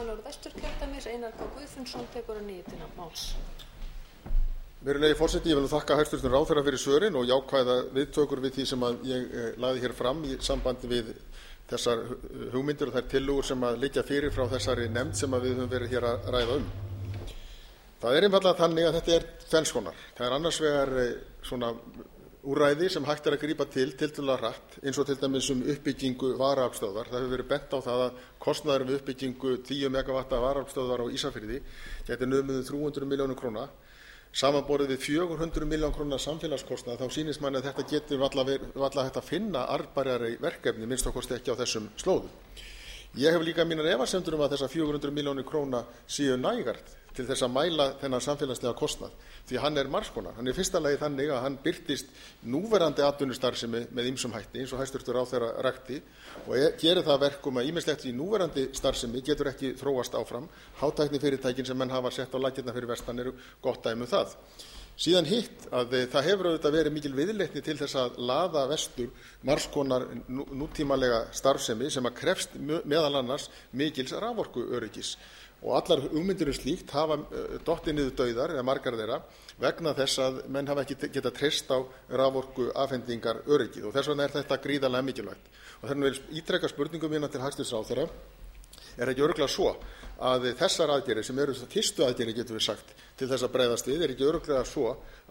Norðvesturkjördæmis. Einar K. Guðfinnsson tekur að nýju til máls. Virðulegi forseti, ég vil þakka hæstvirtum ráðherra fyrir svörin og jákvæða viðtökur við því sem ég lagði hér fram í sambandi við þessar hugmyndir og þær tillögur sem liggja fyrir frá þessari nefnd sem við höfum verið hér að ræða um. Það einfaldlega þannig að þetta tvenns konar. Það annars vegar svona úrræði sem hægt að grípa til tiltölulega hratt, eins og til dæmis uppbyggingu varaaflstöðvar. Það hefur verið bent á það að kostnaður við uppbyggingu 10 megavatta varaaflstöðvar á Ísafirði gæti numið 300 milljónir króna. Samanborið við 400 milljón króna samfélagskostnað, þá sýnist manni að þetta getur varla hægt að finna arðbærari verkefni, minnst okkur ekki á þessum slóðum. Ég hef líka mínar efasemdir að þessar 400 milljónir króna séu nægar til þess að mæla þennan samfélagslega kostnað, því hann margs konar. Hann í fyrsta lagi þannig að hann birtist núverandi atvinnustarfsemi með ýmsum hætti, eins og hæstvirtur ráðherra rakti, og gerir það verkum að ýmislegt í núverandi starfsemi getur ekki þróast áfram. Hátæknifyrirtækin sem menn hafa sett á laggirnar fyrir vestan eru gott dæmi um það. Síðan hitt að það hefur auðvitað verið mikil viðleitni til þess að laða vestur margs konar nútímalega starfsemi sem krefst meðal annars mikils raforkuöryggis. Og allar hugmyndir slíkt hafa dottið niður dauðar, eða margar þeirra, vegna þess að menn hafa ekki getað treyst á raforkuafhendingar öryggið, og þess vegna þetta gríðarlega mikilvægt. Og þess vegna vil ítreka spurningum mína til hæstvirts ráðherra: ekki örugglega svo að þessar aðgerðir, sem eru fyrstu aðgerðir getum við sagt, til þess að bregðast við, ekki örugglega svo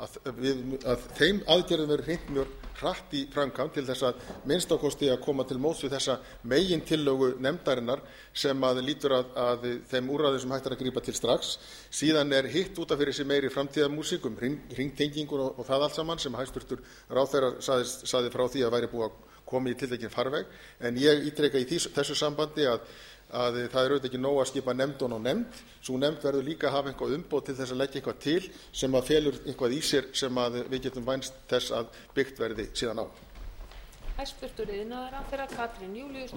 að þeim aðgerðum verður hrint mjög hratt í framkvæmd til þess að minnst á kosti að koma til móts við þessa megintillögu nefndarinnar sem lýtur að þeim úrræðum sem hægt að grípa til strax. Síðan hitt út af fyrir sig meiri framtíðarmúsík hringtengingur og það allt saman sem hæstvirtur ráðherra sagði frá því að væri búið að koma í tiltekinn farveg. En ég ítreka í þessu sambandi að það auðvitað ekki nóg að skipa nefnd og nefnd. Sú nefnd verður líka að hafa eitthvað umboð til þess að leggja eitthvað til sem felur eitthvað í sér sem við getum vænst þess að byggt verði síðan á. Hæstvirtur iðnaðarráðherra Katrín Júlíusdóttir